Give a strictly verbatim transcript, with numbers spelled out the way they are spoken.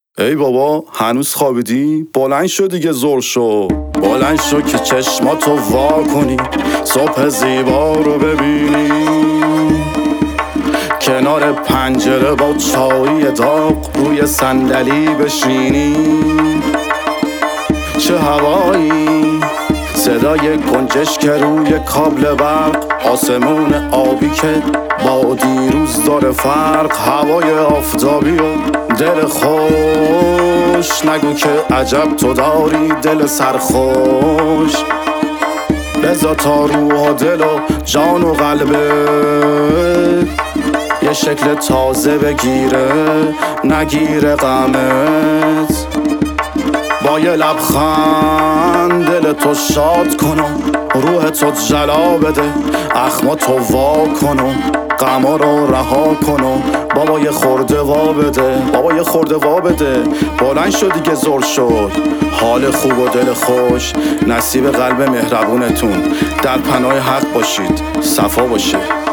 ای بابا هنوز خوابیدی؟ بلند شو دیگه، زور شو. بلند شو که چشماتو وا کنی، صبح زیبا رو ببینی، کنار پنجره با چای داغ روی صندلی بشینی. چه هوایی، صدای گنجش که روی کابل برق، آسمون آبی که با دیروز داره فرق، هوای آفتابی و دل خوش، نگو که عجب تو داری دل سرخوش. بذار تا روح و دل و جان و قلبه یه شکل تازه بگیره، نگیره غمت. با یه لبخند دل تو شاد کن و روح تو جلا بده، اخما تو وا کن و غما رو رها کن و بابا یه خورده وا بده، بابا یه خورده وا بده. بلند شد دیگه، زور شد. حال خوب و دل خوش نصیب قلب مهربونتون. در پناه حق باشید، صفا باشه.